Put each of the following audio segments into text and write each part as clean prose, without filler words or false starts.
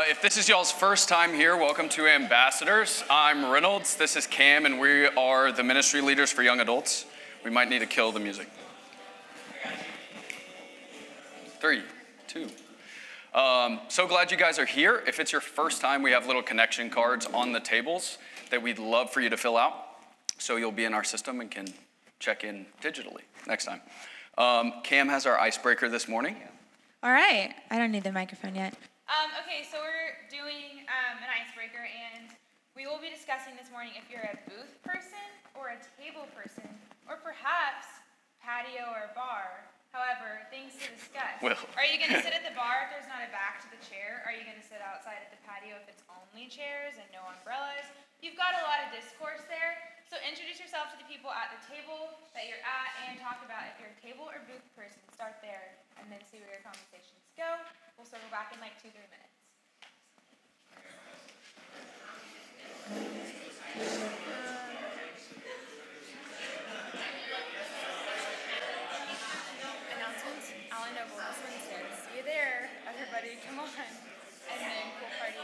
If this is y'all's first time here, welcome to Ambassadors. I'm Reynolds, this is Cam, and we are the ministry leaders for young adults. We might need to kill the music. 3, 2. So glad you guys are here. If it's your first time, we have little connection cards on the tables that we'd love for you to fill out, so you'll be in our system and can check in digitally next time. Cam has our icebreaker this morning. All right. I don't need the microphone yet. Okay, so we're doing an icebreaker, and we will be discussing this morning if you're a booth person or a table person, or perhaps patio or bar. However, things to discuss. Well. Are you going to sit at the bar if there's not a back to the chair? Are you going to sit outside at the patio if it's only chairs and no umbrellas? You've got a lot of discourse there, so introduce yourself to the people at the table that you're at and talk about if you're a table or booth person. Start there and then see where your conversations go. We'll circle back in like 2-3 minutes. Announcements. Alan Noble this Wednesday. See you there, everybody. Come on. And then pool party.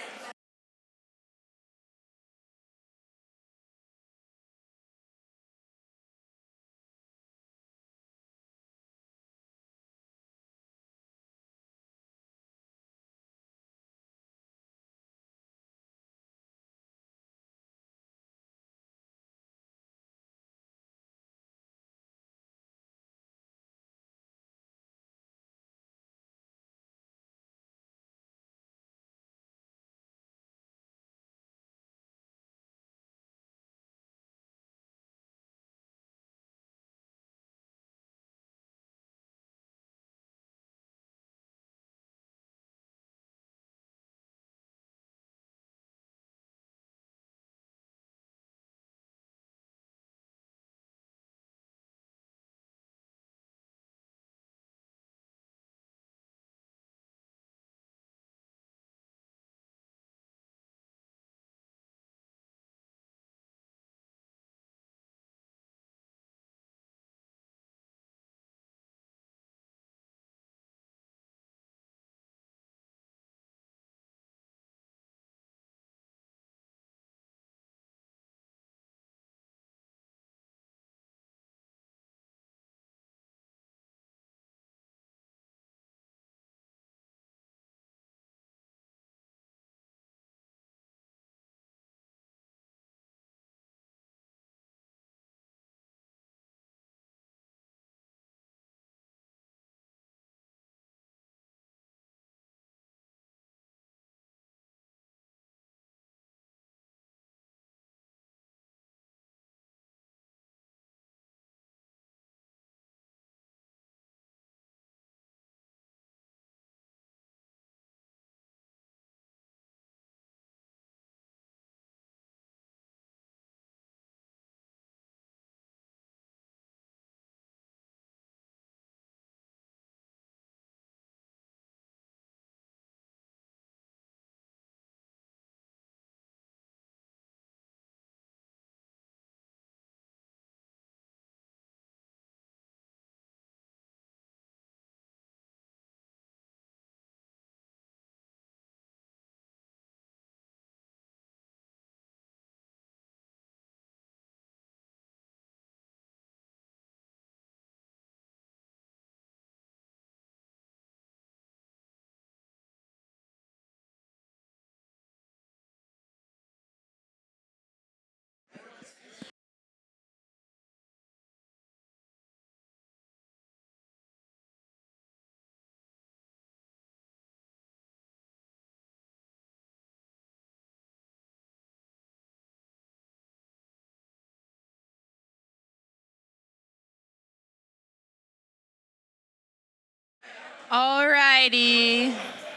All righty.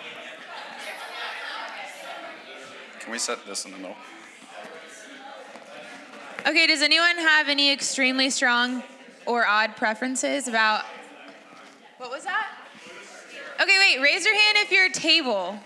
Can we set this in the middle? Okay, does anyone have any extremely strong or odd preferences about... What was that? Okay, wait, raise your hand if you're a table.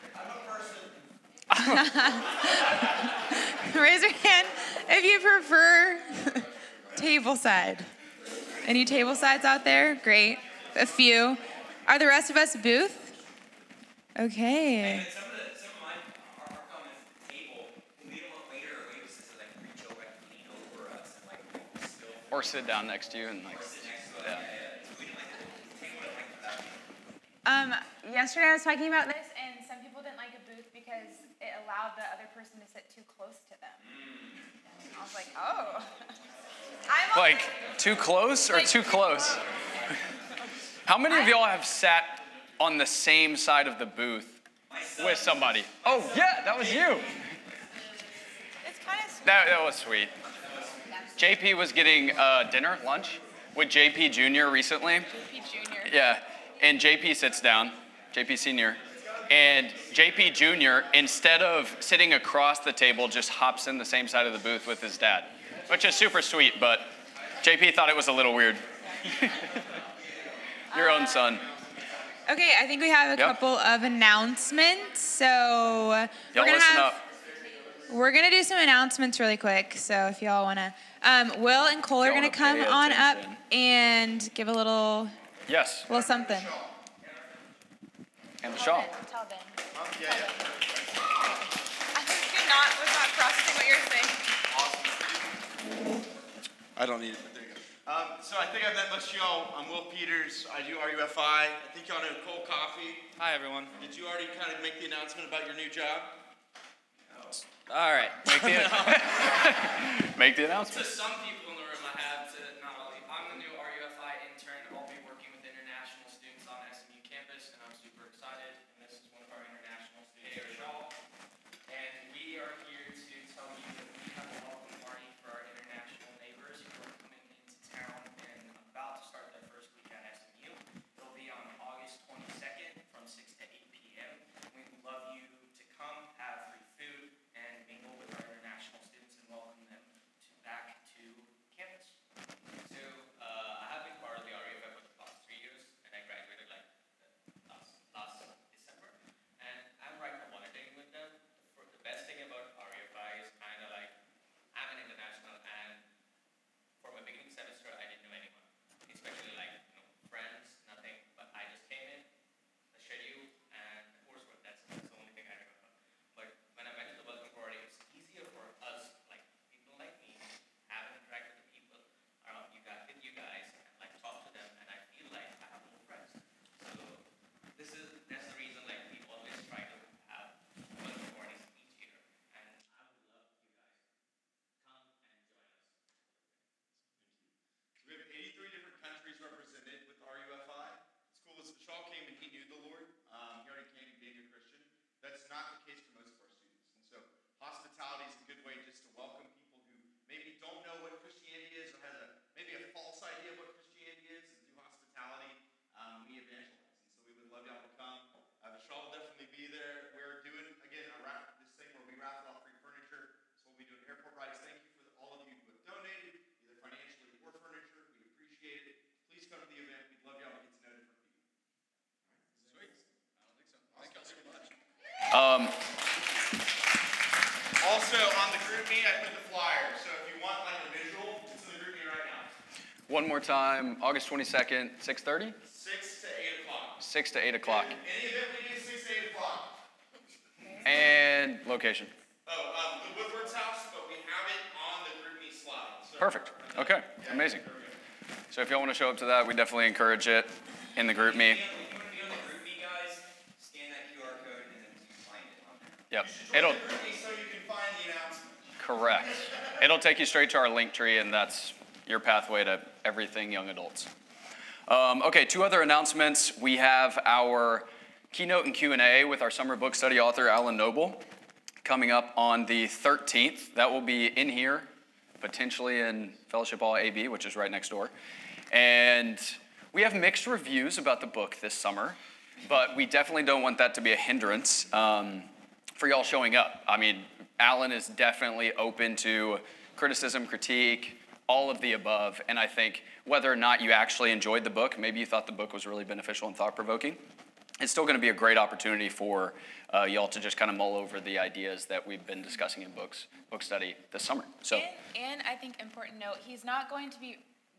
Raise your hand if you prefer table side. Any table sides out there? Great. A few. Are the rest of us booth? Okay. Some of Or sit down next to you and like, yeah. Yesterday I was talking about this, and some people didn't like a booth because it allowed the other person to sit too close to them. I was like, oh. I'm Like too close or too close? How many of y'all have sat on the same side of the booth with somebody? Oh yeah, that was you. It's kind of sweet. That was sweet. JP was getting dinner, lunch, with JP Jr. recently. JP Jr. Yeah, and JP sits down, JP Sr., and JP Jr., instead of sitting across the table, just hops in the same side of the booth with his dad, which is super sweet, but JP thought it was a little weird. Your own son. Okay, I think we have a Yep. couple of announcements. So Y'all listen up. we're gonna do some announcements really quick. So if y'all wanna, Will and Cole are Y'all gonna wanna come pay on up attention. and give a little Yes, something. and the shawl. Tell Ben. I was not processing what you're saying. I don't need it, but there you go. So I think I've met most of y'all. I'm Will Peters. I do RUFI. I think y'all know Cole Coffey. Hi, everyone. Did you already kind of make the announcement about your new job? All right. Make the announcement. To some people in the room, I have to not all. I'm the new RUFI intern. I'll be working with international students on SMU campus, and I'm super excited. And this is one of our international students, Shaw. And we are here to tell you that we have a welcome party for our international neighbors who are coming into town and about to start their first week at SMU. It'll be on August 22nd from 6 to 8 p.m. We'd love you to come, have free food, and mingle with our international students and welcome them back to campus. So I have been part of the RUFI for the past 3 years, and I graduated like last December. And I'm right now volunteering with them. The best thing about RUFI is kind of like I'm an international, and for my beginning semester, I didn't know anyone, especially like friends, nothing. But I just came in, the schedule, and the coursework. That's the only thing I remember. But when I went to the welcome party, it's easier for us, like people like me, have an interact with the people around you guys, and like talk to them, and I feel like I have more friends. So that's the reason like we always try to have welcome parties each year, and I would love you guys come and join us. So we have 83 different countries represented with RUFI. It's cool as Shaw came and he knew the Lord. He already came being a Christian. That's not the case for most of our students. And so hospitality is a good way just to welcome people who maybe don't know what Christianity is or has maybe a false idea of what Christianity is. And through hospitality, we evangelize. And so we would love y'all to come. Shaw will definitely be there. We're doing, again, this thing where we raffle off free furniture. So we'll be doing airport rides. Thank you for all of you who have donated, either financially or furniture. We appreciate it. Please come to the event. We'd love y'all to get to know different people. Sweet. I don't think so. Thank y'all so much. Also, on the group me, I put the flyer. So if you want like a visual, it's in the group me right now. One more time, August 22nd, 6:30? 6 to 8 o'clock. 6 to 8 o'clock. Any event we do, 6 to 8 o'clock. And location. The Woodward's house, but we have it on the group me slide. So Perfect. Okay, amazing. So if y'all want to show up to that, we definitely encourage it in the group me. If you want to be on the group me, guys, scan that QR code and then you find it on there. Yep. Join the group me so you can find the announcement. Correct. It'll take you straight to our link tree, and that's your pathway to everything young adults. Okay, two other announcements. We have our keynote and Q&A with our summer book study author, Alan Noble, coming up on the 13th. That will be in here, potentially in Fellowship Hall AB, which is right next door. And we have mixed reviews about the book this summer, but we definitely don't want that to be a hindrance for y'all showing up. I mean, Alan is definitely open to criticism, critique, all of the above, and I think whether or not you actually enjoyed the book, maybe you thought the book was really beneficial and thought-provoking, it's still going to be a great opportunity for y'all to just kind of mull over the ideas that we've been discussing in book study this summer. So, And I think important note, he's not going to be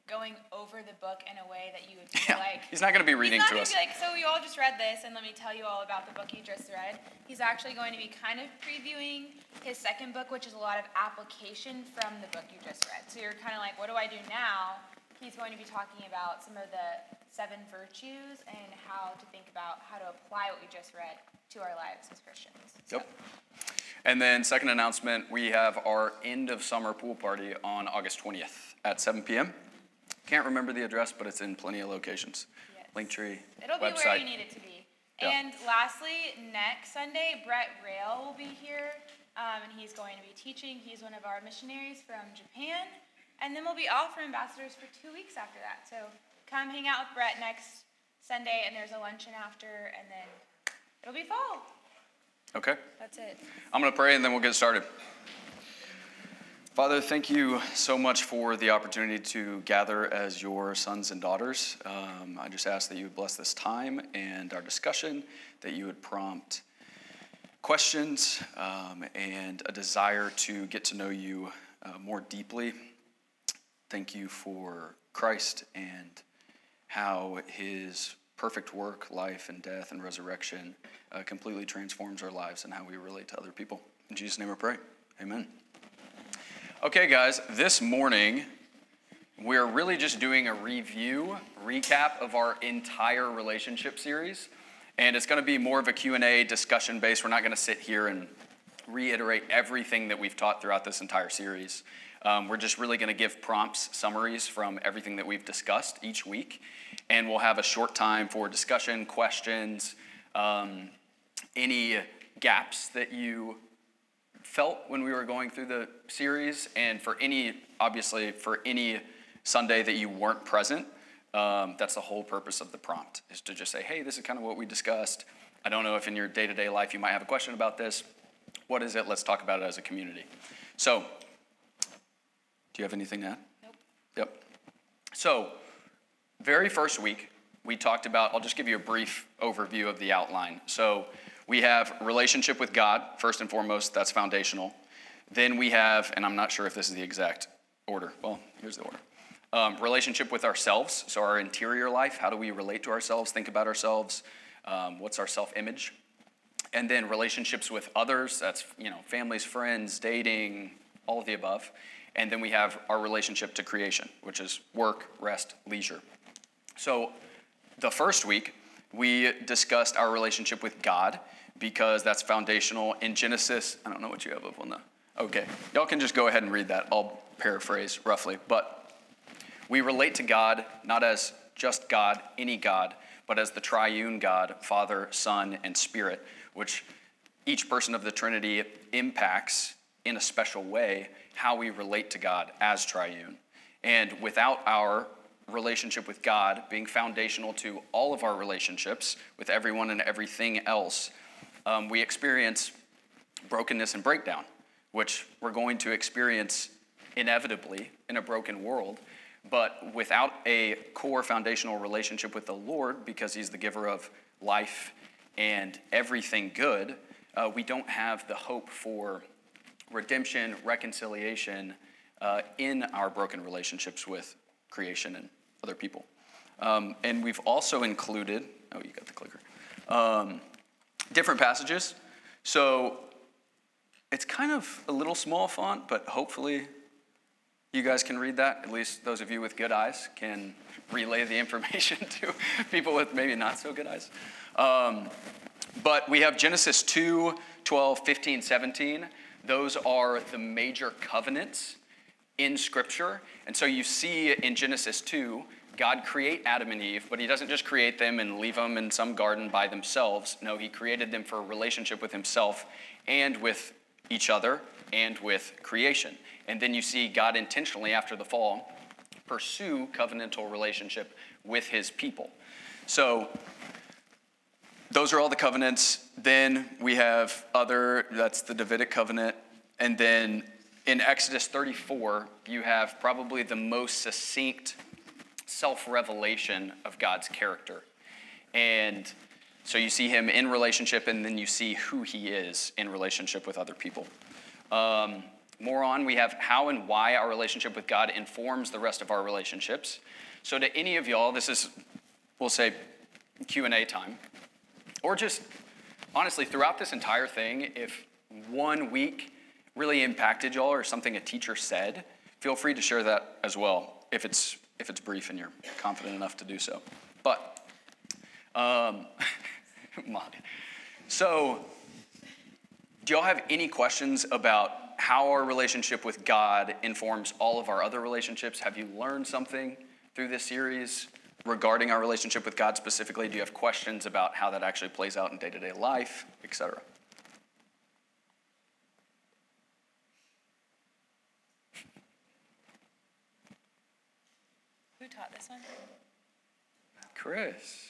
going over the book in a way that you would feel like. He's not going to be reading He's to not us. going to be like, so you all just read this, and let me tell you all about the book you just read. He's actually going to be kind of previewing his second book, which is a lot of application from the book you just read. So you're kind of like, what do I do now? He's going to be talking about some of the 7 virtues and how to think about how to apply what we just read to our lives as Christians. Yep. And then second announcement, we have our end of summer pool party on August 20th at 7 p.m. Can't remember the address, but it's in plenty of locations. Yes. Linktree, It'll website. be where you need it to be. Yeah. And lastly, next Sunday, Brett Rail will be here, and he's going to be teaching. He's one of our missionaries from Japan. And then we'll be off for ambassadors for 2 weeks after that. So come hang out with Brett next Sunday, and there's a luncheon after, and then it'll be fall. Okay. That's it. I'm going to pray and then we'll get started. Father, thank you so much for the opportunity to gather as your sons and daughters. I just ask that you would bless this time and our discussion, that you would prompt questions and a desire to get to know you more deeply. Thank you for Christ and how his perfect work, life, and death and resurrection completely transforms our lives and how we relate to other people. In Jesus' name I pray. Amen. Okay, guys, this morning we're really just doing a recap of our entire relationship series. And it's going to be more of a Q&A discussion based. We're not going to sit here and reiterate everything that we've taught throughout this entire series. We're just really going to give prompts, summaries from everything that we've discussed each week. And we'll have a short time for discussion, questions, any gaps that you felt when we were going through the series, and for any Sunday that you weren't present. That's the whole purpose of the prompt, is to just say, hey, this is kind of what we discussed. I don't know if in your day-to-day life you might have a question about this. What is it? Let's talk about it as a community. So, do you have anything to add? Nope. Yep. So, very first week, we talked about, I'll just give you a brief overview of the outline. So, we have relationship with God, first and foremost, that's foundational. Then we have, and I'm not sure if this is the exact order. Well, here's the order. Relationship with ourselves, so our interior life, how do we relate to ourselves, think about ourselves, what's our self-image? And then relationships with others, that's, families, friends, dating, all of the above. And then we have our relationship to creation, which is work, rest, leisure. So the first week, we discussed our relationship with God because that's foundational. In Genesis, I don't know what you have up on the, okay. Y'all can just go ahead and read that. I'll paraphrase roughly. But we relate to God not as just God, any God, but as the triune God, Father, Son, and Spirit, which each person of the Trinity impacts in a special way how we relate to God as triune. And without our relationship with God being foundational to all of our relationships with everyone and everything else, we experience brokenness and breakdown, which we're going to experience inevitably in a broken world. But without a core foundational relationship with the Lord, because he's the giver of life and everything good, we don't have the hope for redemption, reconciliation in our broken relationships with creation and other people. And we've also included, oh, you got the clicker, different passages. So it's kind of a little small font, but hopefully you guys can read that. At least those of you with good eyes can relay the information to people with maybe not so good eyes. But we have Genesis 2, 12, 15, 17. Those are the major covenants in Scripture. And so you see in Genesis 2, God create Adam and Eve, but he doesn't just create them and leave them in some garden by themselves. No, he created them for a relationship with himself and with each other and with creation. And then you see God intentionally, after the fall, pursue covenantal relationship with his people. So those are all the covenants. Then we have that's the Davidic covenant. And then in Exodus 34, you have probably the most succinct self-revelation of God's character. And so you see him in relationship, and then you see who he is in relationship with other people. More on, we have how and why our relationship with God informs the rest of our relationships. So to any of y'all, this is, we'll say, Q&A time. Or just, honestly, throughout this entire thing, if one week really impacted y'all or something a teacher said, feel free to share that as well, if it's brief and you're confident enough to do so. But, so, do y'all have any questions about how our relationship with God informs all of our other relationships? Have you learned something through this series regarding our relationship with God specifically? Do you have questions about how that actually plays out in day-to-day life, etc.? Who taught this one? Chris.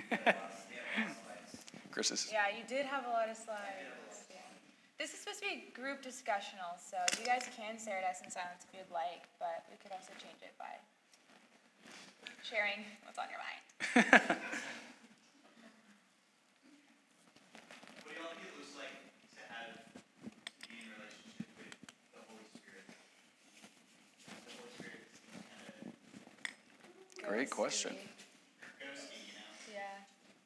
Chris is... Yeah, you did have a lot of slides. Yeah. This is supposed to be group discussional, so you guys can stare at us in silence if you'd like, but we could also change it by sharing what's on your mind. What do y'all think it looks like to have be in a relationship with the Holy Spirit? The Holy Spirit kind of Great question. ghosty, you know? Yeah.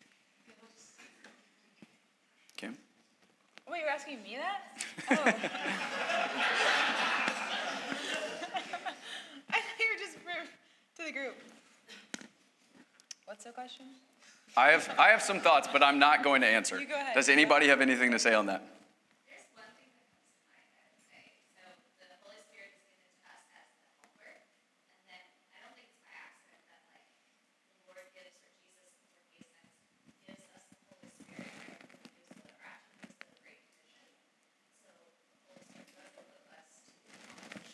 Kim? Wait, you're asking me that? Oh. I thought you were just to the group. What's the question? I have some thoughts, but I'm not going to answer. You go ahead. Does anybody have anything to say on that? There's one thing that comes to mind, I would say. So the Holy Spirit is given to us as the helper, and then I don't think it's by accident that like the Lord gives, or Jesus in more cases gives us the Holy Spirit, right? Gives the, or actually gives the Great Commission. So the Holy Spirit does equip us to accomplish.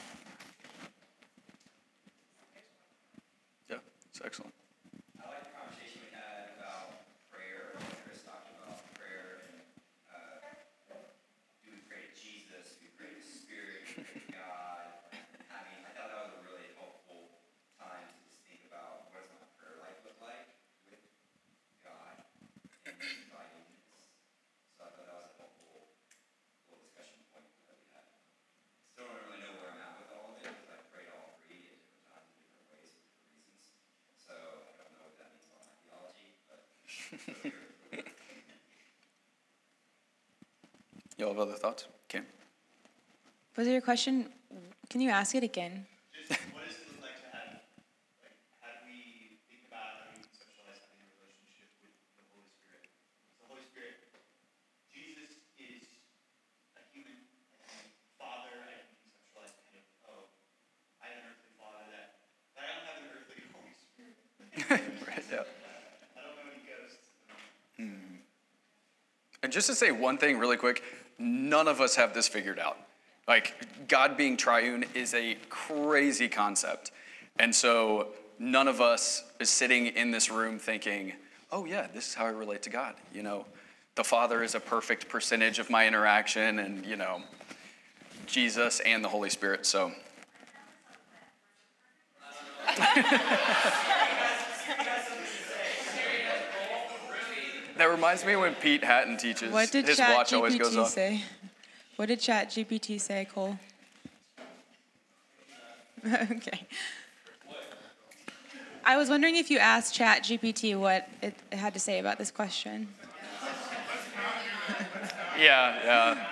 Yeah, it's excellent. I like the conversation we had about prayer. Chris talked about prayer and do we pray to Jesus? Do we pray to Spirit? Do we pray to God? I mean, I thought that was a really helpful time to just think about what does my prayer life look like with God and inviting this. So I thought that was a helpful little discussion point that we had. Still don't really know where I'm at with all of it because I prayed all three at different times in different ways for different reasons. So I don't know what that means about my theology, but Y'all have other thoughts? Kim? Was it your question? Can you ask it again? Just what does it look like to have, like, how do we think about, how do we conceptualize having a relationship with the Holy Spirit? The Holy Spirit, Jesus is a human father. I can conceptualize kind of, oh, I have an earthly father that I don't have an earthly Holy Spirit. Right, yeah. I don't know any ghosts. And just to say one thing really quick, none of us have this figured out. Like, God being triune is a crazy concept. And so none of us is sitting in this room thinking, oh yeah, this is how I relate to God. You know, the Father is a perfect percentage of my interaction, and, you know, Jesus and the Holy Spirit, so. That reminds me when Pete Hatton teaches, What did his watch always goes ChatGPT off. say? What did ChatGPT say, Cole? Okay. I was wondering if you asked ChatGPT what it had to say about this question. Yeah.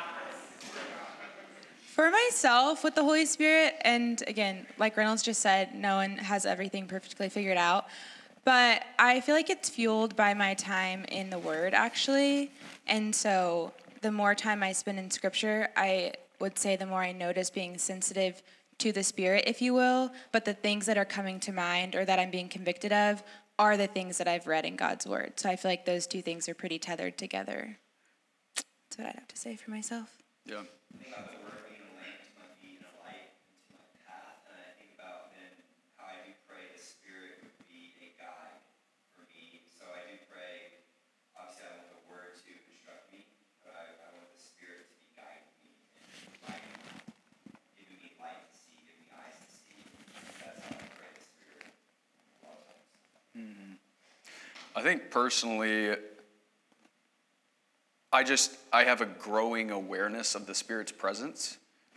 For myself, with the Holy Spirit, and again, like Reynolds just said, no one has everything perfectly figured out. But I feel like it's fueled by my time in the Word, actually. And so the more time I spend in Scripture, I would say the more I notice being sensitive to the Spirit, if you will. But the things that are coming to mind or that I'm being convicted of are the things that I've read in God's Word. So I feel like those two things are pretty tethered together. That's what I'd have to say for myself. Yeah. I think about the word being a lamp to my feet and a light into my path, and I think about then how I do pray the Spirit would be a guide for me. So I do pray, obviously I want the word to instruct me, but I want the Spirit to be guiding me and lighting me, giving me light to see, giving me eyes to see. That's how I pray the Spirit a lot of times. I think personally, I have a growing awareness of the Spirit's presence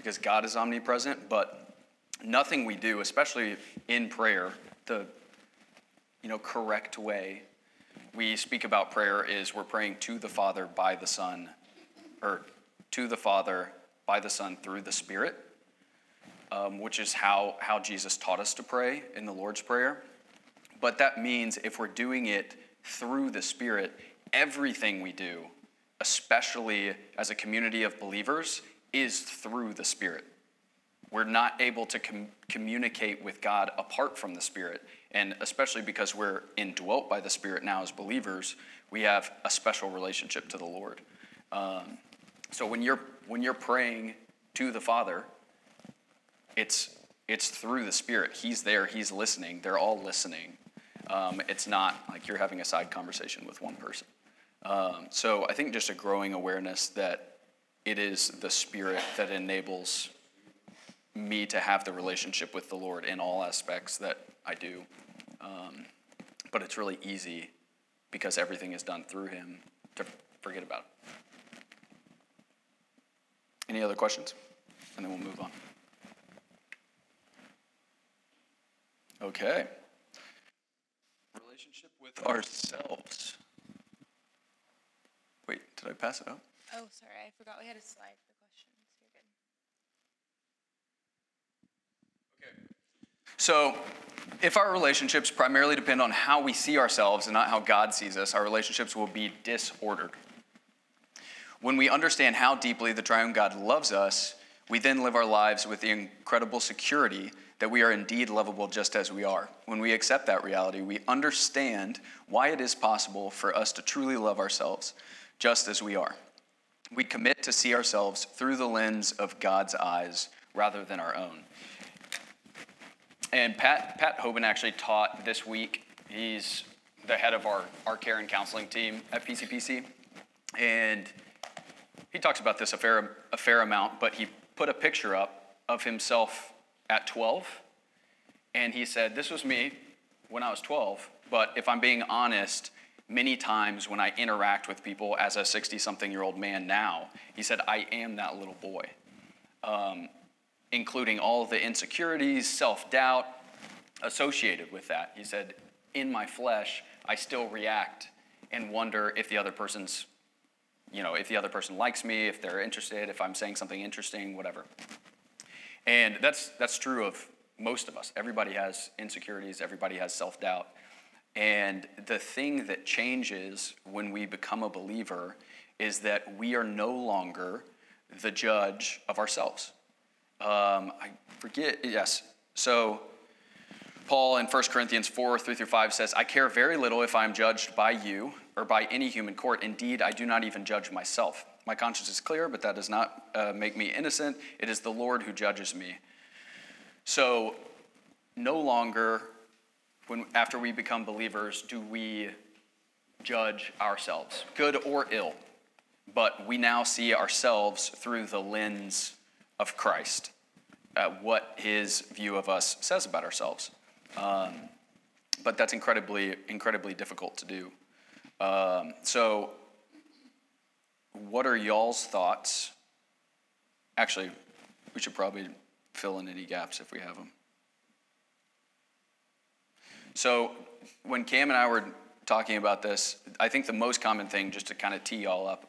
because God is omnipresent, but nothing we do, especially in prayer, the correct way we speak about prayer is we're praying to the Father by the Son, or to the Father by the Son through the Spirit, which is how Jesus taught us to pray in the Lord's Prayer. But that means if we're doing it through the Spirit, everything we do, especially as a community of believers, is through the Spirit. We're not able to communicate with God apart from the Spirit. And especially because we're indwelt by the Spirit now as believers, we have a special relationship to the Lord. So when you're praying to the Father, it's through the Spirit. He's there. He's listening. They're all listening. It's not like you're having a side conversation with one person. So I think just a growing awareness that it is the Spirit that enables me to have the relationship with the Lord in all aspects that I do. But it's really easy because everything is done through him to forget about it. Any other questions? And then we'll move on. Okay. Relationship with ourselves. Wait, did I pass it up? Oh, sorry, I forgot we had a slide for questions. You're good. Okay. So, if our relationships primarily depend on how we see ourselves and not how God sees us, our relationships will be disordered. When we understand how deeply the triune God loves us, we then live our lives with the incredible security that we are indeed lovable just as we are. When we accept that reality, we understand why it is possible for us to truly love ourselves just as we are. We commit to see ourselves through the lens of God's eyes rather than our own. And Pat Hoban actually taught this week. He's the head of our care and counseling team at PCPC. And he talks about this a fair amount, but he put a picture up of himself at 12. And he said, this was me when I was 12, but if I'm being honest, many times when I interact with people as a 60-something-year-old man now, he said, I am that little boy, including all the insecurities, self-doubt associated with that. He said, in my flesh, I still react and wonder if the other person's, if the other person likes me, if they're interested, if I'm saying something interesting, whatever. And that's true of most of us. Everybody has insecurities. Everybody has self-doubt. And the thing that changes when we become a believer is that we are no longer the judge of ourselves. So Paul in 1 Corinthians 4, 3-5 says, I care very little if I am judged by you or by any human court. Indeed, I do not even judge myself. My conscience is clear, but that does not make me innocent. It is the Lord who judges me. So no longer, after we become believers, do we judge ourselves, good or ill. But we now see ourselves through the lens of Christ, what his view of us says about ourselves. But that's incredibly, incredibly difficult to do. So what are y'all's thoughts? Actually, we should probably fill in any gaps if we have them. So when Cam and I were talking about this, I think the most common thing, just to kind of tee y'all up,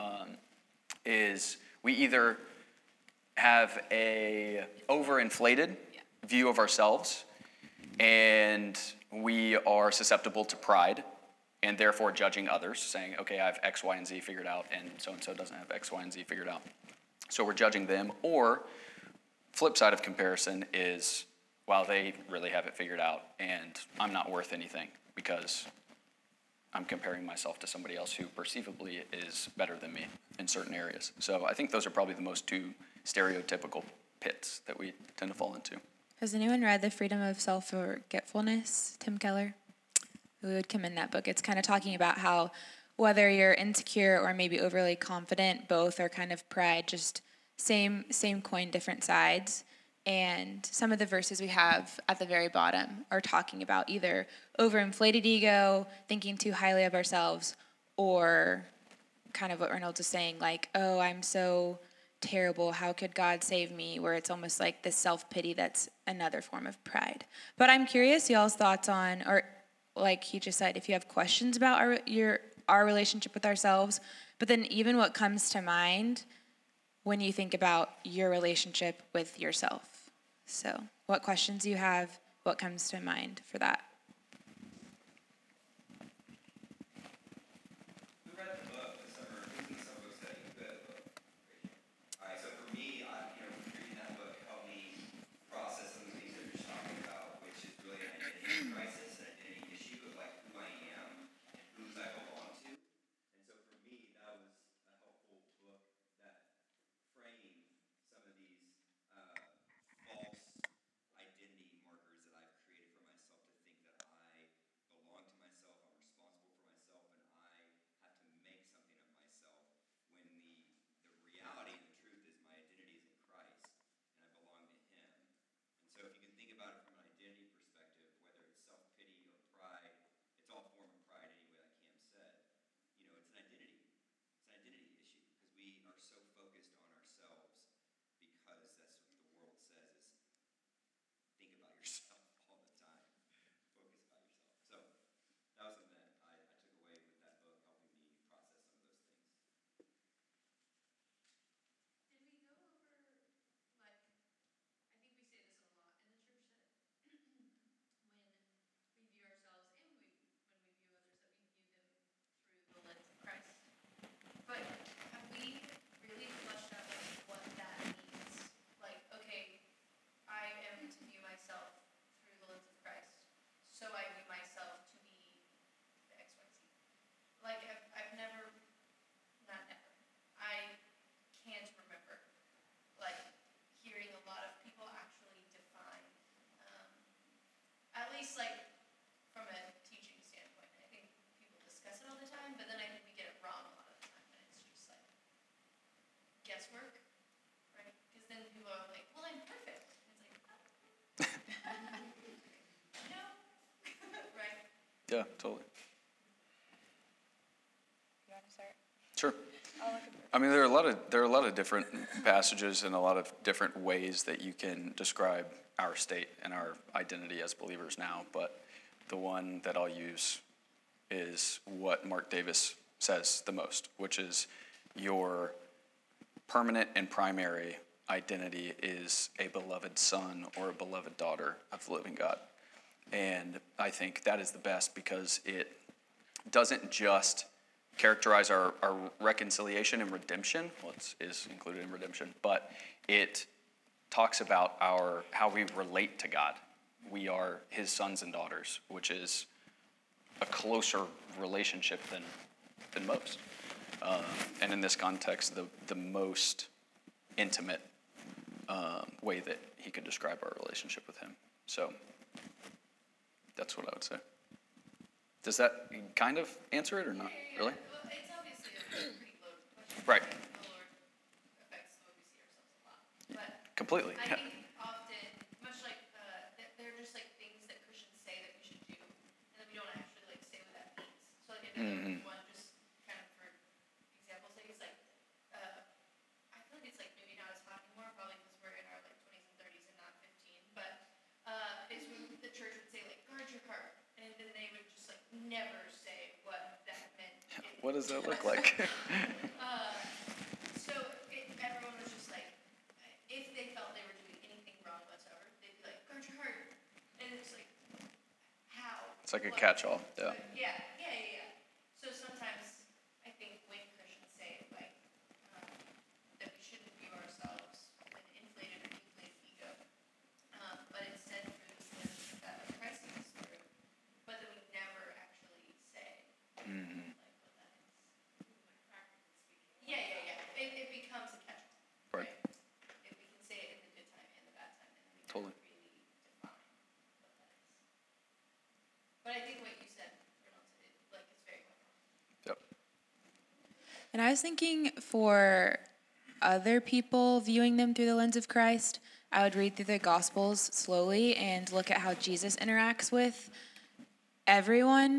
is we either have a overinflated view of ourselves, and we are susceptible to pride, and therefore judging others, saying, okay, I have X, Y, and Z figured out, and so doesn't have X, Y, and Z figured out. So we're judging them. Or flip side of comparison is, well, they really have it figured out, and I'm not worth anything because I'm comparing myself to somebody else who perceivably is better than me in certain areas. So I think those are probably the most two stereotypical pits that we tend to fall into. Has anyone read The Freedom of Self-Forgetfulness, Tim Keller? We would commend that book. It's kind of talking about how whether you're insecure or maybe overly confident, both are kind of pride, just same coin, different sides. And some of the verses we have at the very bottom are talking about either overinflated ego, thinking too highly of ourselves, or kind of what Reynolds is saying, like, oh, I'm so terrible. How could God save me? Where it's almost like this self-pity that's another form of pride. But I'm curious y'all's thoughts on, or like he just said, if you have questions about our relationship with ourselves, but then even what comes to mind when you think about your relationship with yourself. So what questions you have, what comes to mind for that? Who read the book this summer? Who's in the summer book study? Who read the book? All right, so for me, reading that book helped me process some of the things that you're talking about, which is really an identity crisis, an identity issue of like who I am and whose I belong to. And so for me, that was a helpful book that framed some of these false identity markers that I've created for myself to think that I belong to myself, I'm responsible for myself, and I have to make something of myself when the reality and the truth is my identity is in Christ and I belong to Him. And so if you can think about it from an identity perspective, whether it's self-pity or pride, it's all a form of pride anyway, like Cam said, it's an identity. It's an identity issue because we are so focused on ourselves because that's what the world says is think about yourself all the time. Focus about yourself. So that was something that I took away with that book, helping me process some of those things. Did we go over, like, I think we say this a lot in the church that when we view ourselves and when we view others, that we view them through the lens of Christ. But have we really fleshed out like, what that means? Like, okay, I am to view myself through the lens of Christ, so I view myself to be the XYZ. Like, I've never, not never, I can't remember, like, hearing a lot of people actually define, at least, like, from a teaching standpoint. I think people discuss it all the time, but then I think we get it wrong a lot of the time, and it's just, like, guesswork, right? Because then people are like, well, I'm perfect. And it's like, no, right? Yeah, totally. You want to start? Sure. I'll look at I mean, there are a lot of different passages and a lot of different ways that you can describe our state and our identity as believers now, but the one that I'll use is what Mark Davis says the most, which is your permanent and primary identity is a beloved son or a beloved daughter of the living God. And I think that is the best because it doesn't just characterize our reconciliation and redemption, well, it is included in redemption, but it talks about how we relate to God. We are His sons and daughters, which is a closer relationship than most. And in this context, the most intimate way that he could describe our relationship with Him. So that's what I would say. Does that kind of answer it or not? Yeah. Really? Well, it's obviously a pretty loaded question. Right. The Lord affects the way we see ourselves a lot. But Completely. I Yeah. think often, much like they're just like things that Christians say that we should do, and then we don't actually like say what that means. So like another one, just kind of for example's sake, is like I feel like it's like maybe not as hot anymore, probably because we're in our like 20s and 30s and not 15. But is when the church would say like guard your heart, and then they would just like never say what that meant. What does that look like? So everyone was just like, if they felt they were doing anything wrong whatsoever, they'd be like, guard your heart. And it's like, how? It's like a What? catch-all. Yeah. Yeah. So sometimes I think when Christians say like that we shouldn't view ourselves with an inflated or deflated ego, but instead through this lens that Christ is through, but then we never actually say like what that is. Yeah. It becomes a catch-all. Right. If we can say it in the good time and the bad time, and we Totally. never really define what that is. But I think what you said, Reynolds, it's very helpful. Yep. And I was thinking for other people viewing them through the lens of Christ, I would read through the Gospels slowly and look at how Jesus interacts with everyone.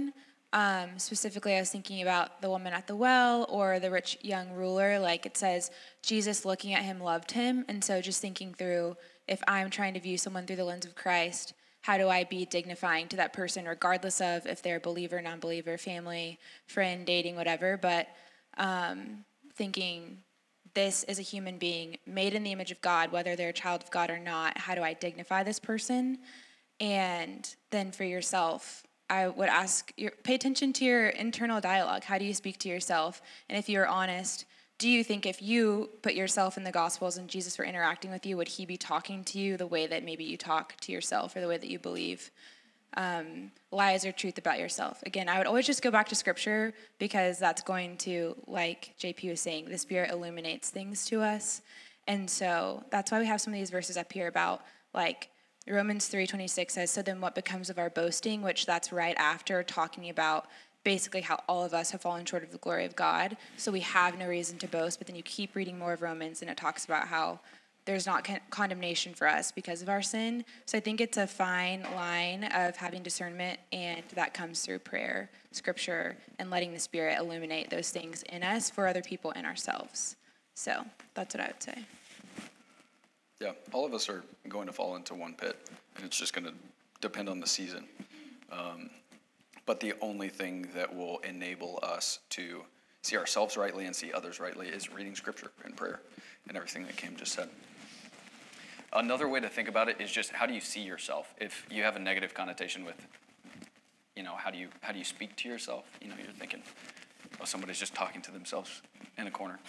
Specifically, I was thinking about the woman at the well or the rich young ruler. Like it says, Jesus looking at him loved him. And so just thinking through, if I'm trying to view someone through the lens of Christ, how do I be dignifying to that person, regardless of if they're a believer, non-believer, family, friend, dating, whatever. But thinking this is a human being made in the image of God, whether they're a child of God or not. How do I dignify this person? And then for yourself, I would ask, pay attention to your internal dialogue. How do you speak to yourself? And if you're honest, do you think if you put yourself in the Gospels and Jesus were interacting with you, would he be talking to you the way that maybe you talk to yourself or the way that you believe? Lies or truth about yourself. Again, I would always just go back to Scripture because that's going to, like JP was saying, the Spirit illuminates things to us. And so that's why we have some of these verses up here about, like, Romans 3:26 says, so then what becomes of our boasting, which that's right after talking about basically how all of us have fallen short of the glory of God. So we have no reason to boast, but then you keep reading more of Romans and it talks about how there's not condemnation for us because of our sin. So I think it's a fine line of having discernment, and that comes through prayer, Scripture, and letting the Spirit illuminate those things in us for other people and ourselves. So that's what I would say. Yeah, all of us are going to fall into one pit, and it's just going to depend on the season. But the only thing that will enable us to see ourselves rightly and see others rightly is reading Scripture and prayer and everything that Cam just said. Another way to think about it is just, how do you see yourself? If you have a negative connotation with, how do you speak to yourself? You're thinking, oh, somebody's just talking to themselves in a corner.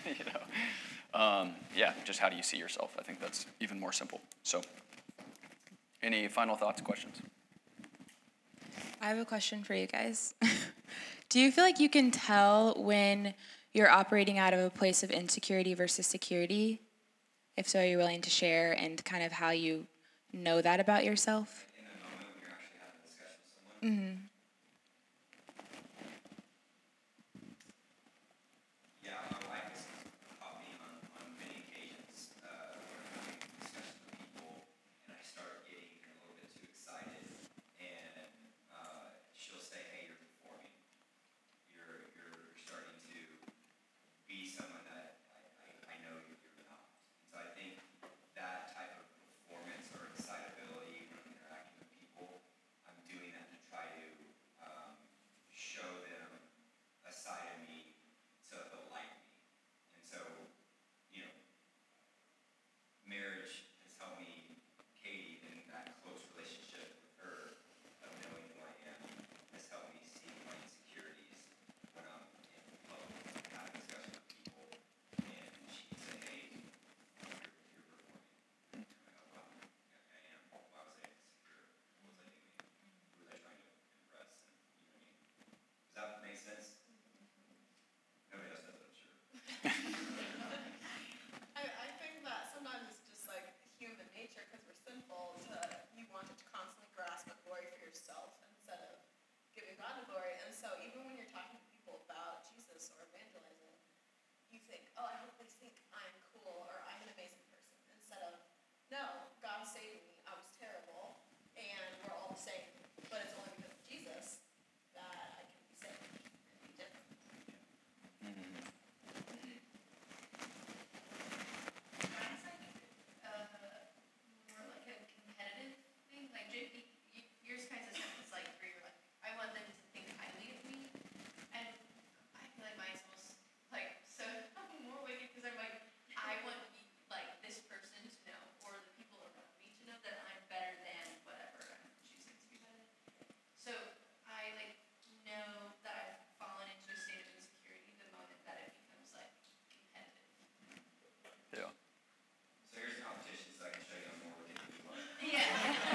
Just how do you see yourself? I think that's even more simple. So, any final thoughts, questions? I have a question for you guys. Do you feel like you can tell when you're operating out of a place of insecurity versus security? If so, are you willing to share and kind of how you know that about yourself? In the moment when you're actually having a discussion with someone. Mm-hmm. Yeah, my wife has taught me on many occasions where I'm having discussions with people and I start getting a little bit too excited, and she'll say, "Hey, you're performing. You're starting to be someone that I know you're not." And so I think that type of performance or excitability when I'm interacting with people, I'm doing that to try to show them a side of me so that they'll like me. And so, marriage has helped me, Katie, in that close relationship with her, of knowing who I am, has helped me see my insecurities when I'm in public, having discussions with people, and she can say, "Hey, you're performing." And I go, "Well, yeah, I am. Why was I insecure? What was I doing? Who was I trying to impress?" And you know what I mean? Does that make sense? Nobody else does it, I'm sure. I think that sometimes it's just like human nature because we're sinful you want to constantly grasp the glory for yourself instead of giving God the glory. And so even when you're talking to people about Jesus or evangelizing, you think, oh, I hope they think I'm cool or I'm an amazing person, instead of, no, God saved me, I was terrible, and we're all the same, but it's only because of Jesus that I can be saved and be different. Mine's like more like a competitive thing. Like JP, yours kind of sounds like where you're like, I want them to think highly of me, and I feel like mine's almost like so more wicked because I'm like, I want like this person to know, or the people around me to know that I'm better than whatever I'm choosing to be better. So I like know that I've fallen into a state of insecurity the moment that it becomes like competitive. Yeah. So here's a competition so I can show you I'm more wicked than you are. Yeah.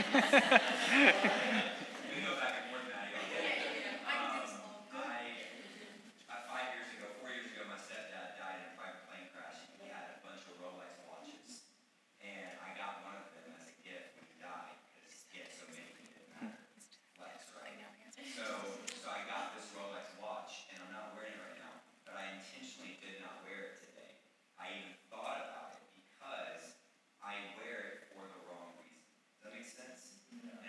We can go back and forth, Maddie, all day. I can do this all good. 4 years ago, my stepdad died in a private plane crash. He had a bunch of Rolex watches, and I got one of them as a gift when he died because he had so many he didn't matter. Lex, right? So I got this Rolex watch, and I'm not wearing it right now, but I intentionally did not wear it today. I even thought about it because I wear it for the wrong reason. Does that make sense?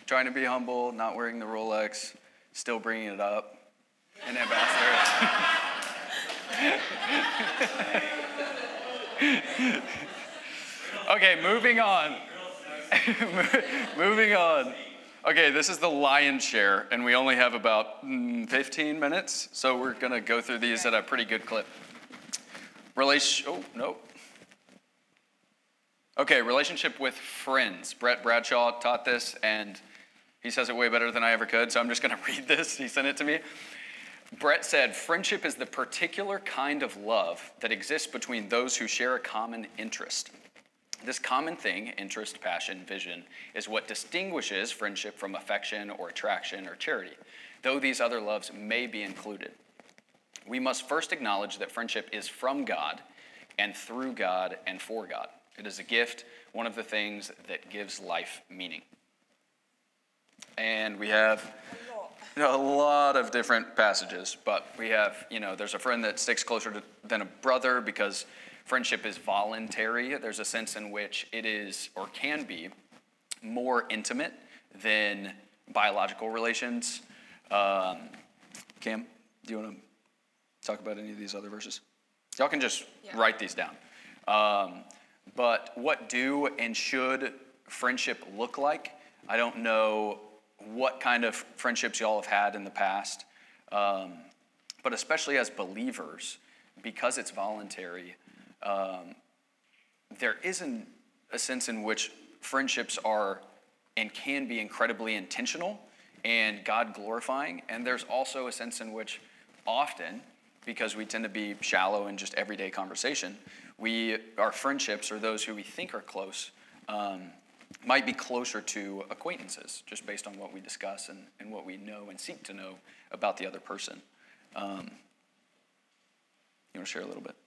trying to be humble, not wearing the Rolex, still bringing it up. An ambassador. Okay, moving on. Moving on. Okay, this is the lion's share, and we only have about 15 minutes, so we're going to go through these at a pretty good clip. Okay, relationship with friends. Brett Bradshaw taught this, and he says it way better than I ever could, so I'm just going to read this. He sent it to me. Brett said, friendship is the particular kind of love that exists between those who share a common interest. This common thing, interest, passion, vision, is what distinguishes friendship from affection or attraction or charity, though these other loves may be included. We must first acknowledge that friendship is from God and through God and for God. It is a gift, one of the things that gives life meaning. And we have a lot of different passages, but we have, there's a friend that sticks closer than a brother because friendship is voluntary. There's a sense in which it is or can be more intimate than biological relations. Cam, do you want to talk about any of these other verses? Y'all can just write these down. But what do and should friendship look like? I don't know what kind of friendships y'all have had in the past, but especially as believers, because it's voluntary, there isn't a sense in which friendships are and can be incredibly intentional and God glorifying, and there's also a sense in which often, because we tend to be shallow in just everyday conversation, our friendships, or those who we think are close, might be closer to acquaintances, just based on what we discuss and what we know and seek to know about the other person. You want to share a little bit?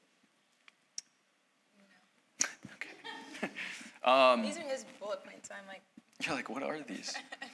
Okay. These are his bullet points. I'm like, you're like, what are these?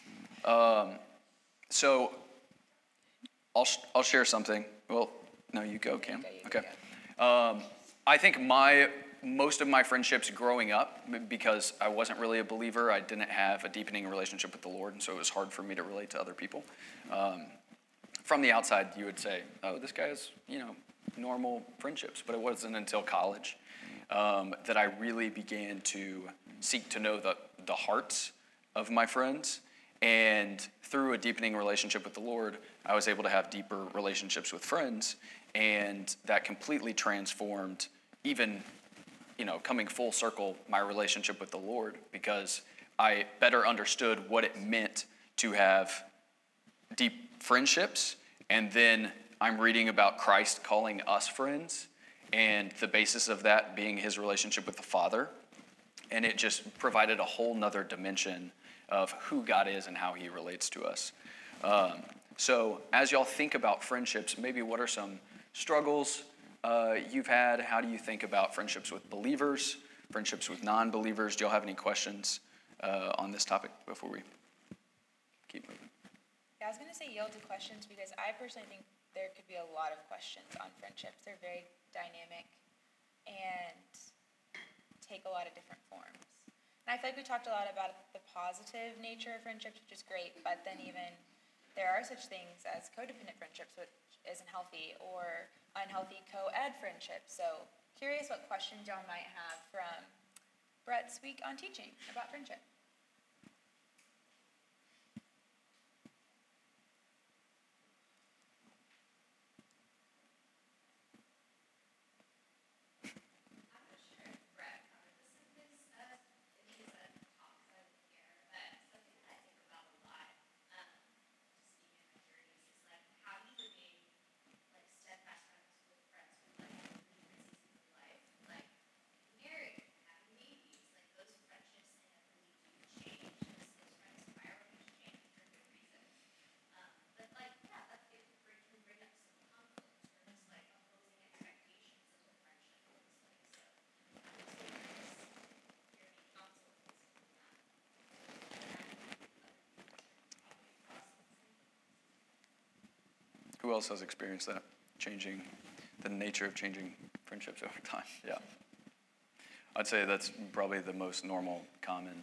So I'll share something. Well, no, you go, Cam. Okay. I think most of my friendships growing up, because I wasn't really a believer, I didn't have a deepening relationship with the Lord, and so it was hard for me to relate to other people. From the outside, you would say, oh, this guy has, normal friendships, but it wasn't until college that I really began to seek to know the hearts of my friends, and through a deepening relationship with the Lord, I was able to have deeper relationships with friends, and that completely transformed even, coming full circle, my relationship with the Lord, because I better understood what it meant to have deep friendships, and then I'm reading about Christ calling us friends, and the basis of that being his relationship with the Father, and it just provided a whole nother dimension of who God is and how he relates to us. So as y'all think about friendships, maybe what are some struggles you've had? How do you think about friendships with believers, friendships with non-believers? Do y'all have any questions on this topic before we keep moving? Yeah, I was going to say yield to questions because I personally think there could be a lot of questions on friendships. They're very dynamic and take a lot of different forms. And I feel like we talked a lot about the positive nature of friendships, which is great, but then even there are such things as codependent friendships, which isn't healthy, or unhealthy co-ed friendships. So curious what questions y'all might have from Brett's week on teaching about friendship. Who else has experienced that, the nature of changing friendships over time? Yeah. I'd say that's probably the most normal, common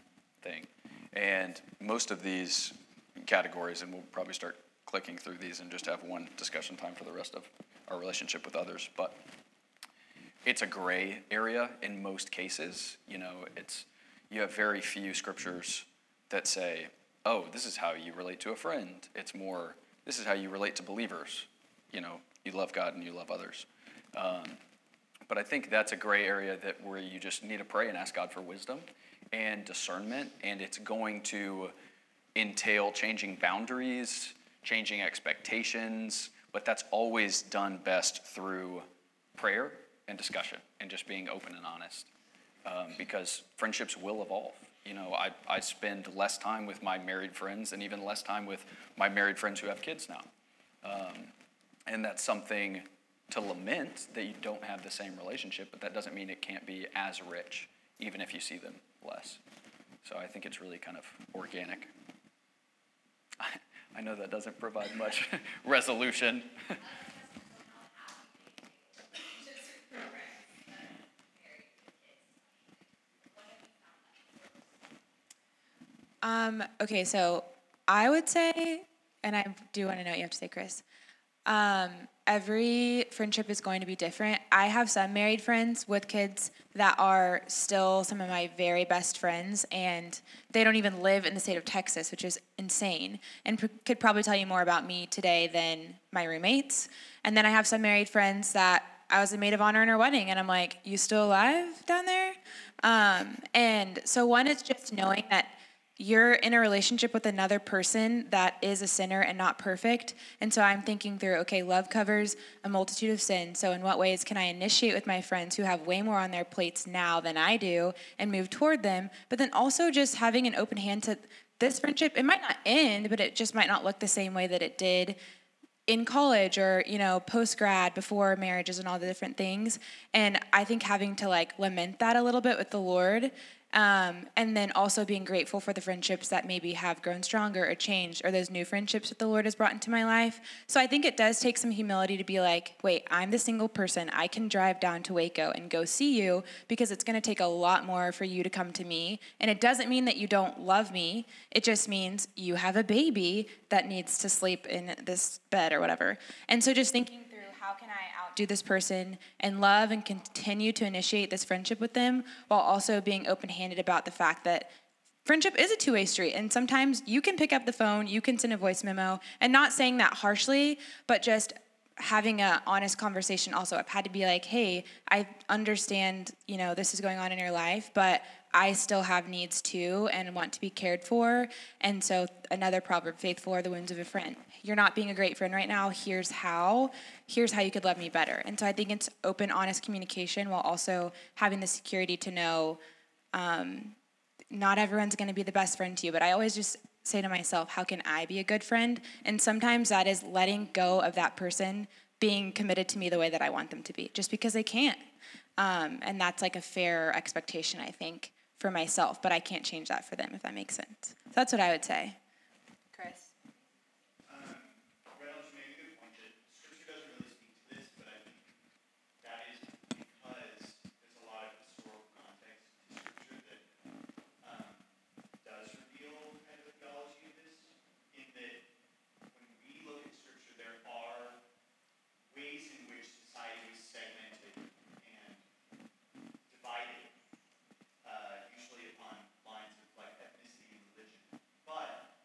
thing. And most of these categories, and we'll probably start clicking through these and just have one discussion time for the rest of our relationship with others, but it's a gray area in most cases. You have very few scriptures that say, oh, this is how you relate to a friend. It's more, this is how you relate to believers. You love God and you love others. But I think that's a gray area where you just need to pray and ask God for wisdom and discernment, and it's going to entail changing boundaries, changing expectations, but that's always done best through prayer and discussion and just being open and honest, because friendships will evolve. I spend less time with my married friends and even less time with my married friends who have kids now. And that's something to lament, that you don't have the same relationship, but that doesn't mean it can't be as rich, even if you see them less. So I think it's really kind of organic. I know that doesn't provide much resolution. Okay, so I would say, and I do want to know what you have to say, Chris. Every friendship is going to be different. I have some married friends with kids that are still some of my very best friends, and they don't even live in the state of Texas, which is insane, and could probably tell you more about me today than my roommates. And then I have some married friends that I was a maid of honor in her wedding, and I'm like, you still alive down there? And so one is just knowing that you're in a relationship with another person that is a sinner and not perfect. And so I'm thinking through, okay, love covers a multitude of sins. So in what ways can I initiate with my friends who have way more on their plates now than I do and move toward them? But then also just having an open hand to this friendship. It might not end, but it just might not look the same way that it did in college or, post-grad, before marriages and all the different things. And I think having to lament that a little bit with the Lord, and then also being grateful for the friendships that maybe have grown stronger or changed, or those new friendships that the Lord has brought into my life. So I think it does take some humility to be like, wait, I'm the single person. I can drive down to Waco and go see you, because it's going to take a lot more for you to come to me. And it doesn't mean that you don't love me. It just means you have a baby that needs to sleep in this bed or whatever. And so just thinking through, how can I outdo this person and love and continue to initiate this friendship with them, while also being open-handed about the fact that friendship is a two-way street. And sometimes you can pick up the phone, you can send a voice memo, and not saying that harshly, but just having an honest conversation also. I've had to be like, hey, I understand, this is going on in your life, but I still have needs too and want to be cared for. And so another proverb, faithful are the wounds of a friend. You're not being a great friend right now. Here's how you could love me better. And so I think it's open, honest communication, while also having the security to know not everyone's going to be the best friend to you. But I always just say to myself, how can I be a good friend? And sometimes that is letting go of that person being committed to me the way that I want them to be, just because they can't. And that's a fair expectation, I think, for myself, but I can't change that for them, if that makes sense. So that's what I would say. Chris? Reynolds, you made a good point that Scripture doesn't really speak to this, but I think that is because there's a lot of historical context to Scripture that does reveal kind of the theology of this, in that when we look at Scripture, there are ways in which society is segmented and divided, usually upon lines of ethnicity and religion. But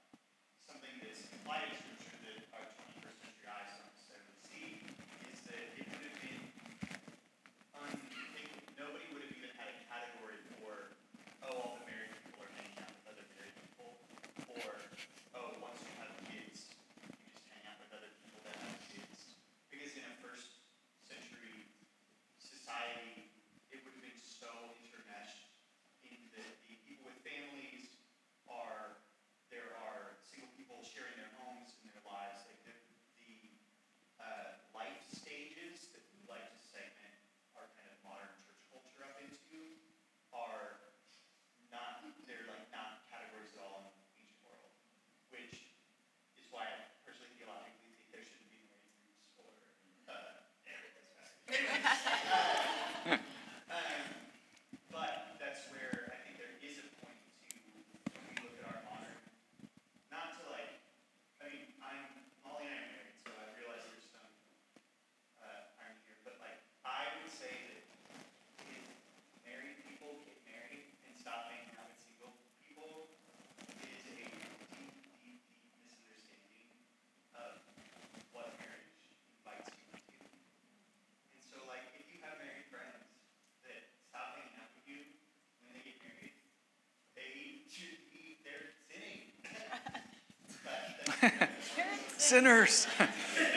sinners. Yeah,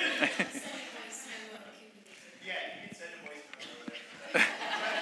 you can send a voice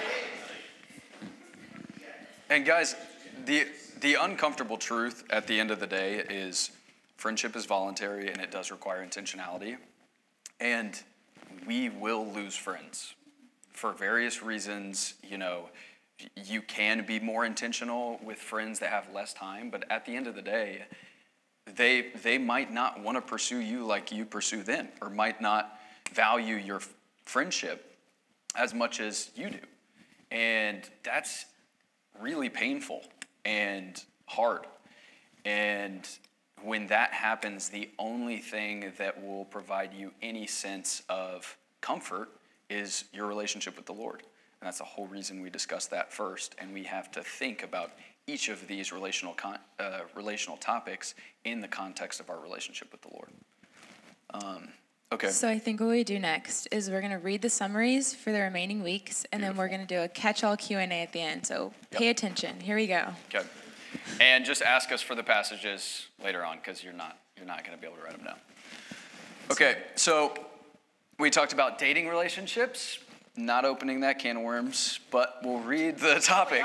And guys, the uncomfortable truth at the end of the day is friendship is voluntary and it does require intentionality. And we will lose friends for various reasons. You know, you can be more intentional with friends that have less time, but at the end of the day, they might not want to pursue you like you pursue them, or might not value your friendship as much as you do. And that's really painful and hard. And when that happens, the only thing that will provide you any sense of comfort is your relationship with the Lord. And that's the whole reason we discussed that first. And we have to think about each of these relational topics in the context of our relationship with the Lord. Okay. So I think what we do next is we're going to read the summaries for the remaining weeks, and then we're going to do a catch-all Q&A at the end. So pay attention. Here we go. Okay. And just ask us for the passages later on, because you're not going to be able to write them down. Okay, so we talked about dating relationships, not opening that can of worms, but we'll read the topic.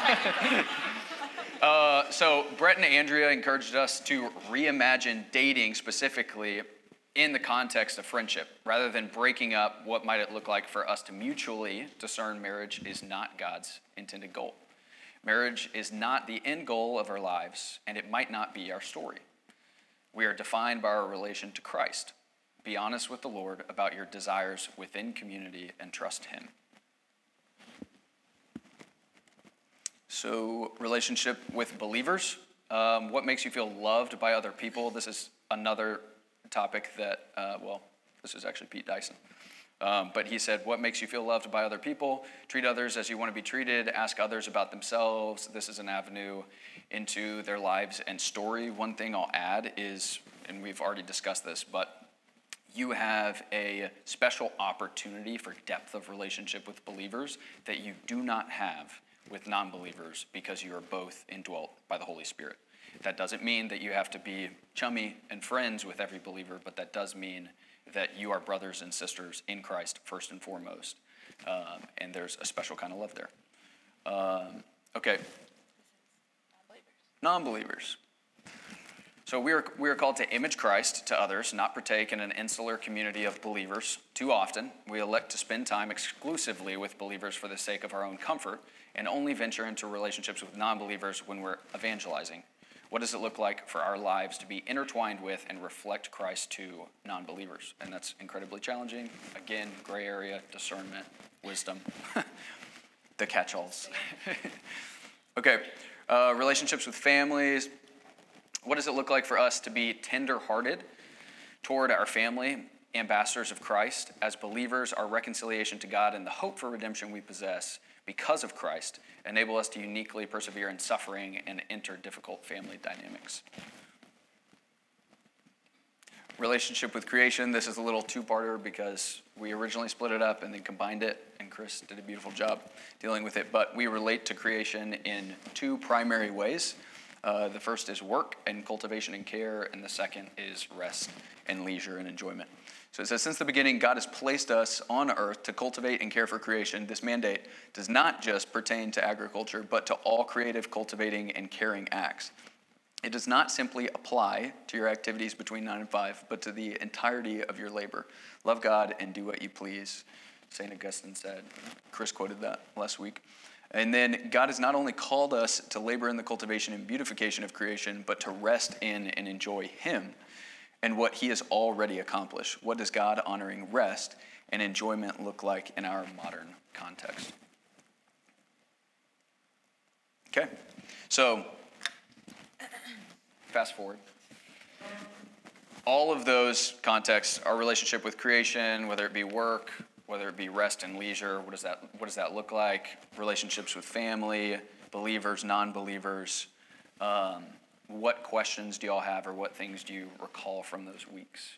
So Brett and Andrea encouraged us to reimagine dating specifically in the context of friendship, rather than breaking up. What might it look like for us to mutually discern marriage is not God's intended goal. Marriage is not the end goal of our lives, and it might not be our story. We are defined by our relation to Christ. Be honest with the Lord about your desires within community and trust Him. So, relationship with believers. What makes you feel loved by other people? This is another topic that, this is actually Pete Dyson. But he said, what makes you feel loved by other people? Treat others as you want to be treated. Ask others about themselves. This is an avenue into their lives and story. One thing I'll add is, and we've already discussed this, but you have a special opportunity for depth of relationship with believers that you do not have with non-believers, because you are both indwelt by the Holy Spirit. That doesn't mean that you have to be chummy and friends with every believer, but that does mean that you are brothers and sisters in Christ first and foremost. And there's a special kind of love there. Okay. Non-believers. So we are called to image Christ to others, not partake in an insular community of believers. Too often, we elect to spend time exclusively with believers for the sake of our own comfort, and only venture into relationships with non-believers when we're evangelizing. What does it look like for our lives to be intertwined with and reflect Christ to non-believers? And that's incredibly challenging. Again, gray area, discernment, wisdom, the catch-alls. Okay, relationships with families. What does it look like for us to be tender-hearted toward our family, ambassadors of Christ? As believers, our reconciliation to God and the hope for redemption we possess because of Christ enable us to uniquely persevere in suffering and enter difficult family dynamics. Relationship with creation. This is a little two-parter because we originally split it up and then combined it, and Chris did a beautiful job dealing with it. But we relate to creation in two primary ways. The first is work and cultivation and care, and the second is rest and leisure and enjoyment. So it says, since the beginning, God has placed us on earth to cultivate and care for creation. This mandate does not just pertain to agriculture, but to all creative, cultivating, and caring acts. It does not simply apply to your activities between 9 and 5, but to the entirety of your labor. Love God and do what you please, St. Augustine said. Chris quoted that last week. And then God has not only called us to labor in the cultivation and beautification of creation, but to rest in and enjoy Him and what He has already accomplished. What does God-honoring rest and enjoyment look like in our modern context? Okay, so fast forward. All of those contexts, our relationship with creation, whether it be work, whether it be rest and leisure, what does that look like? Relationships with family, believers, non-believers. What questions do y'all have, or what things do you recall from those weeks?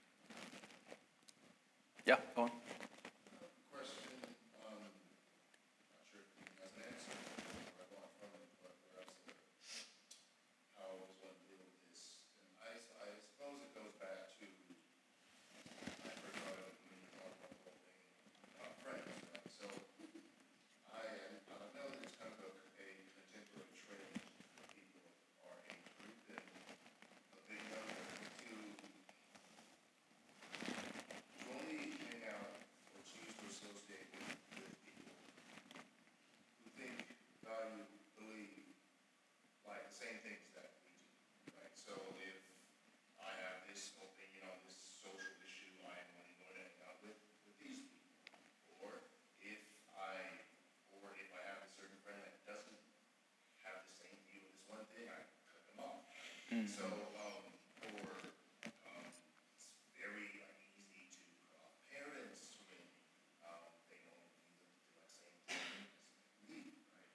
Yeah, go on. Question, not sure if you has an answer, or I want from it, but perhaps how does one deal with this? And I suppose it goes back to So, it's very easy to put off parents when they don't need them to do that same thing as me, right?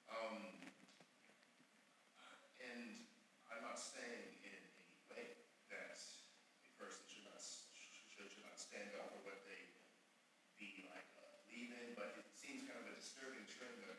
And I'm not saying in any way that a person should not stand up for what they be like believe in, but it seems kind of a disturbing trend that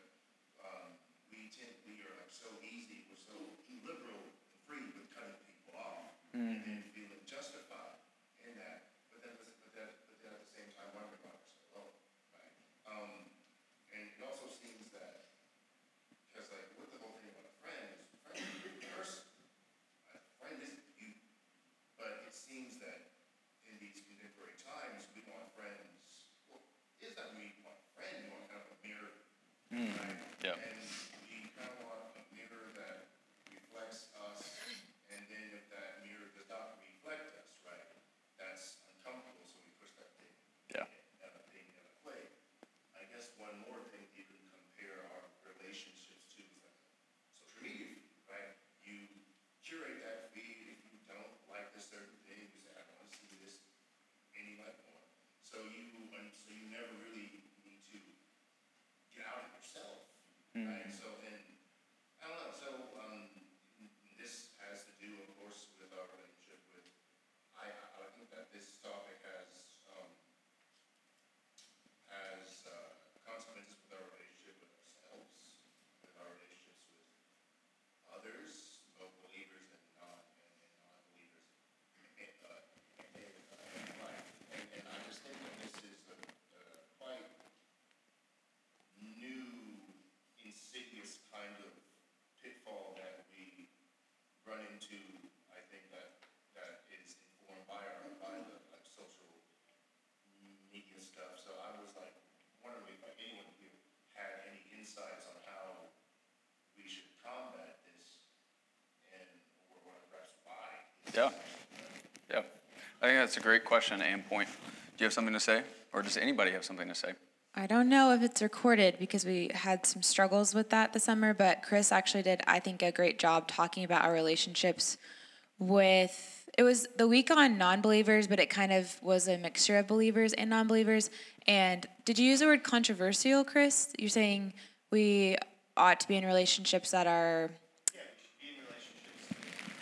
we are like so easy, we're so liberal and free with cutting people off, and then feeling justified in that, but then at the same time wondering about ourselves, right? And it also seems that because like with the whole thing about a friend is a person, a friend isn't you, but it seems that in these contemporary times we want friends. Well, is that we want a friend? We want kind of a mirror, right? Yeah. And we kind of want a mirror that reflects us, and then if that mirror does not reflect us, right, that's uncomfortable, so we push that thing, Yeah. thing away. I guess one more thing you can compare our relationships to is like social media feed, right? You curate that feed. If you don't like this certain thing, you say, I don't want to see this any like more. So you never really need to get out of yourself, right? So then, I don't know. So this has to do, of course, with our relationship with. I think that this topic has consequences with our relationship with ourselves, with our relationships with others, both believers and non-believers. And I just think that this is a quite new, insidious kind of pitfall that we run into. I think that is informed by the like social media stuff. So I was like wondering if like anyone here had any insights on how we should combat this, and or perhaps why. Yeah. Yeah. I think that's a great question and point. Do you have something to say? Or does anybody have something to say? I don't know if it's recorded because we had some struggles with that this summer, but Chris actually did, I think, a great job talking about our relationships with, it was the week on non-believers, but it kind of was a mixture of believers and non-believers. And did you use the word controversial, Chris? You're saying we ought to be in relationships that are... Yeah, we should be in relationships.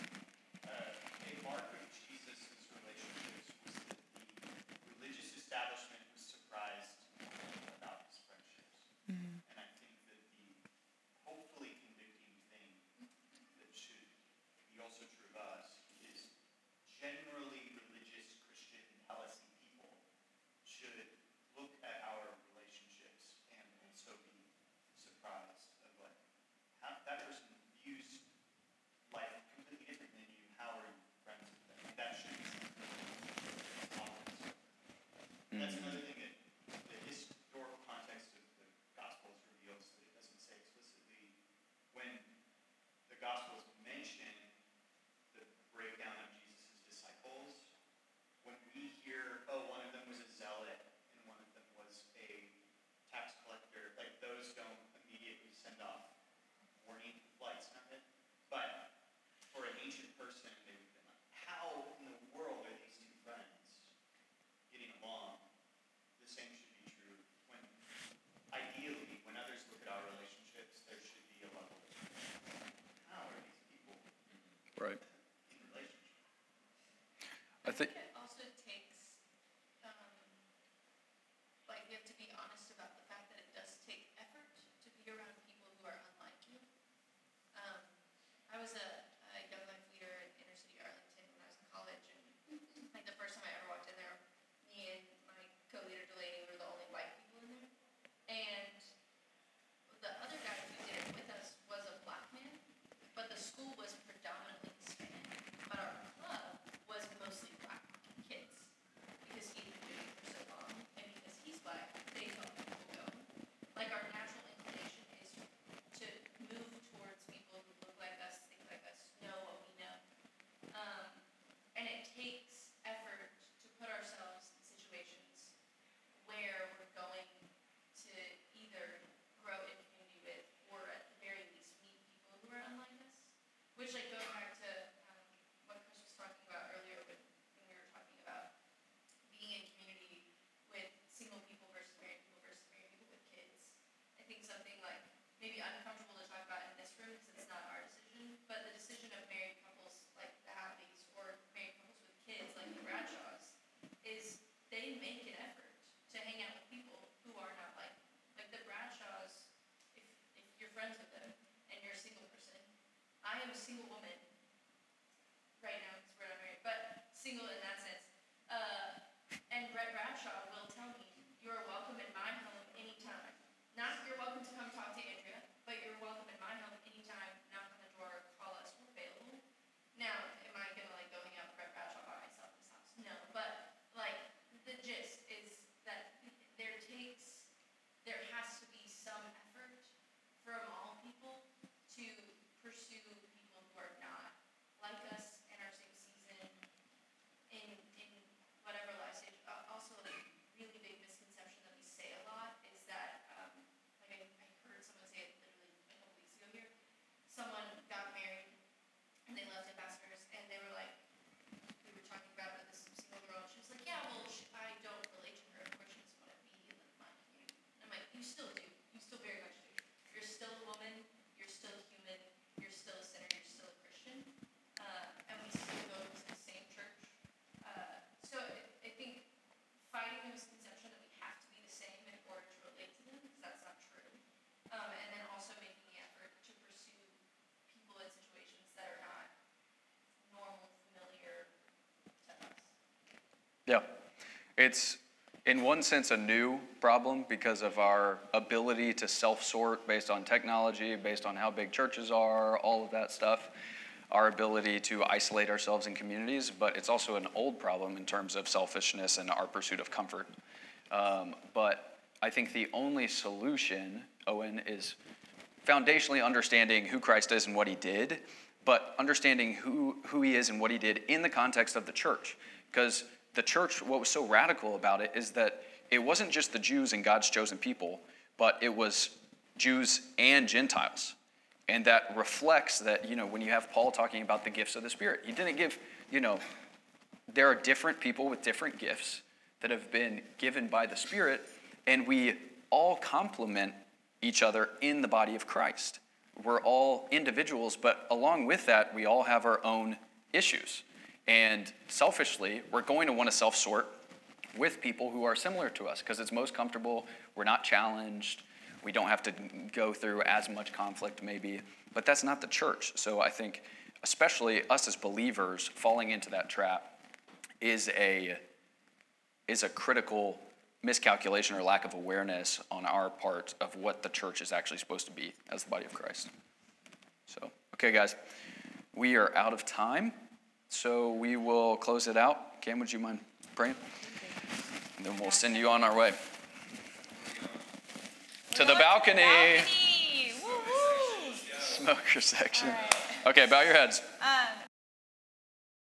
A mark of Jesus' relationships was that the religious establishment was surprised about his friendships. And I think that the hopefully convicting thing that should be also true of us is generally religious Christian Palestine people should look at our relationships and also be surprised of like how that person views life completely different than you. How are you friends with them? That should be something that's obvious. That's another thing that the historical context of the Gospels reveals that it doesn't say explicitly. When the Gospels mention the breakdown of Jesus' disciples, when we hear, oh, one of them was a zealot and one of them was a tax collector, like those don't immediately send off warning lights on it. But for an ancient person, they would have been like, how in the world are these two friends getting along? The same should be true when, ideally, when others look at our relationships, there should be a level of, how are these people Right. in relationship? I think, It also takes, like, you have to be honest about the fact that it does take effort to be around people who are unlike you. I was a young life leader in inner city Arlington when I was in college, and like the first time I ever walked in there, me and my co-leader Delaney were the only white people in there, and the other guy who did it with us was a black man, but the school was predominantly Hispanic. single woman right now because we're not married, but single in that sense. And Brett Bradshaw will tell me, you are welcome in my home anytime. Not you're welcome to come talk to Andrea, but you're welcome in my home anytime. Knock on the door, call us, we're available. Now, am I gonna like go hang out with Brett Bradshaw by myself in his house? No, but like the gist is that there has to be some effort from all people to pursue people who are not like us in our same season, in whatever life stage. Also, a really big misconception that we say a lot is that, like I heard someone say it literally a couple weeks ago here. Someone got married and they left ambassadors, and they were like, we were talking about it with this single girl, and she was like, yeah, well, I don't relate to her. Of course, she doesn't want to be in my community. And I'm like, you still do. You still very much do. You're still a woman. You're still human. You're still a sinner. You're still a Christian. And we still go to the same church. So I think fighting the misconception that we have to be the same in order to relate to them, because that's not true. And then also making the effort to pursue people in situations that are not normal, familiar to us. Yeah. It's, in one sense, a new problem because of our ability to self-sort based on technology, based on how big churches are, all of that stuff, our ability to isolate ourselves in communities, but it's also an old problem in terms of selfishness and our pursuit of comfort. But I think the only solution, Owen, is foundationally understanding who Christ is and what he did, but understanding who he is and what he did in the context of the church. Because the church, what was so radical about it is that it wasn't just the Jews and God's chosen people, but it was Jews and Gentiles. And that reflects that, when you have Paul talking about the gifts of the Spirit, he didn't give, there are different people with different gifts that have been given by the Spirit, and we all complement each other in the body of Christ. We're all individuals, but along with that, we all have our own issues. And selfishly, we're going to want to self-sort with people who are similar to us because it's most comfortable. We're not challenged. We don't have to go through as much conflict maybe. But that's not the church. So I think, especially us as believers, falling into that trap is a critical miscalculation or lack of awareness on our part of what the church is actually supposed to be as the body of Christ. So, okay, guys, we are out of time. So we will close it out. Cam, would you mind praying? And then we'll send you on our way. To the balcony. Woo-hoo. Smoker section. All right. Okay, bow your heads.